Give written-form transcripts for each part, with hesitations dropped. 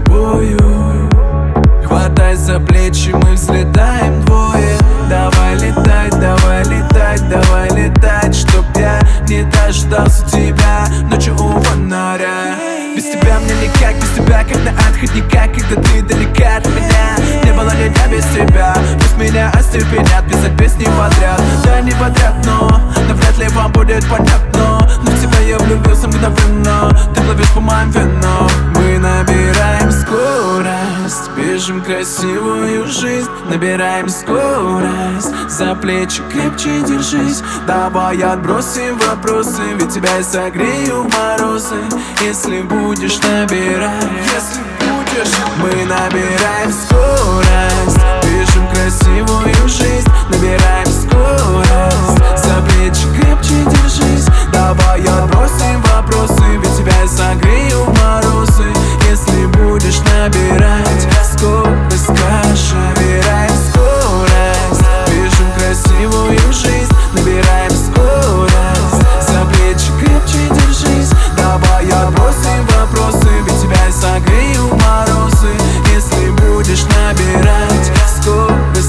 тобою. Хватай за плечи, мы взлетаем двое. Давай летать, давай летать, давай летать, чтоб я не дождался тебя ночью у фонаря. Без тебя мне никак, без тебя как на отходника, когда ты далека от меня. Не было ли дня без тебя, пусть меня остепенят, писать песни подряд. Да не подряд, но вряд ли вам будет понятно. Но в тебя я влюбился мгновенно, ты плывешь по моим венам. Мы набираем скорость, бежим красивую жизнь. Набираем скорость, за плечи крепче держись. Давай отбросим вопросы, ведь тебя я согрею в морозы. Если будешь набирать, если будешь. Мы набираем скорость, бежим красивую жизнь. Набираем скорость, за плечи крепче держись. Давай отбросим вопросы, ведь тебя я согрею в морозы. Если будешь набирать скорость, скажи. Набираем скорость, бежим красивую жизнь. Набираем скорость, за плечи крепче держись. Давай отбросим вопросы, ведь тебя я согрею в морозы. Если будешь набирать скорость,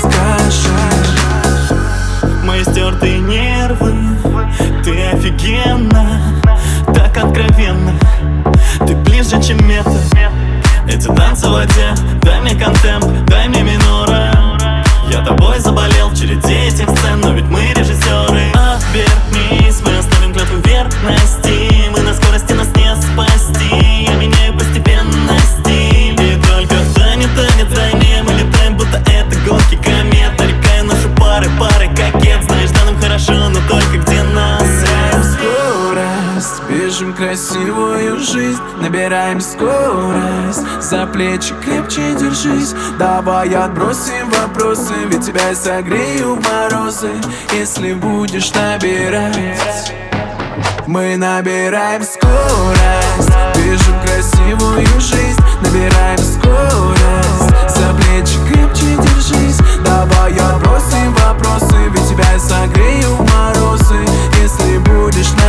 скажи. Мои стертые нервы, ты офигенно, так откровенно. Ты ближе, чем метр. Эти танцы в воде, дай мне контемп, дай мне минора. Я тобой заболел в череде этих сцен, но ведь мы режиссеры. Обернись, мы оставим клятву верности. Мы на скорости, нас не спасти. Я меняю постепенно стиль. И только в тайне тайне мы летаем, будто это гонки комет. Нарекаю наши пары кокет. Знаешь, да, нам хорошо, но только где нас. Скорость, бежим красивую жизнь. Набираем скорость, за плечи крепче держись. Давай отбросим вопросы, ведь тебя я согрею в морозы. Если будешь набирать. Мы набираем скорость, бежим красивую жизнь. Набираем скорость, за плечи крепче держись. Давай отбросим вопросы, ведь тебя я согрею в морозы. Если будешь